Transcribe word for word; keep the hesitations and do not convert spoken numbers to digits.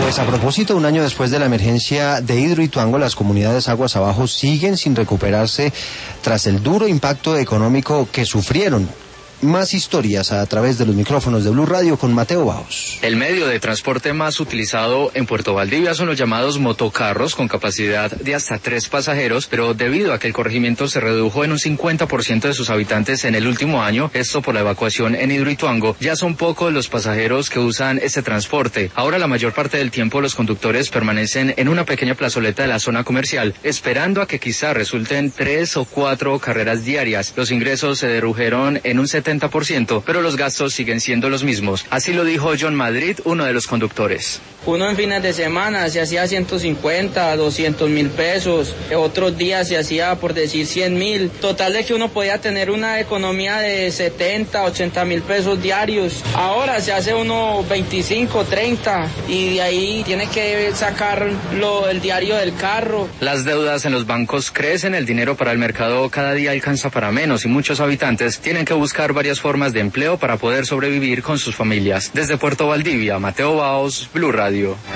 Pues a propósito, un año después de la emergencia de Hidroituango, las comunidades aguas abajo siguen sin recuperarse tras el duro impacto económico que sufrieron. Más historias a través de los micrófonos de Blue Radio con Mateo Baos. El medio de transporte más utilizado en Puerto Valdivia son los llamados motocarros con capacidad de hasta tres pasajeros, pero debido a que el corregimiento se redujo en un cincuenta por ciento de sus habitantes en el último año, esto por la evacuación en Hidroituango, ya son pocos los pasajeros que usan este transporte. Ahora la mayor parte del tiempo los conductores permanecen en una pequeña plazoleta de la zona comercial, esperando a que quizá resulten tres o cuatro carreras diarias. Los ingresos se redujeron en un setenta por ciento, pero los gastos siguen siendo los mismos. Así lo dijo John Madrid, uno de los conductores. Uno en fines de semana se hacía ciento cincuenta, doscientos mil pesos, otros días se hacía por decir cien mil. Total de que uno podía tener una economía de setenta, ochenta mil pesos diarios. Ahora se hace uno veinticinco, treinta y de ahí tiene que sacar lo, el diario del carro. Las deudas en los bancos crecen, el dinero para el mercado cada día alcanza para menos y muchos habitantes tienen que buscar varias formas de empleo para poder sobrevivir con sus familias. Desde Puerto Valdivia, Mateo Baos, Blue Radio.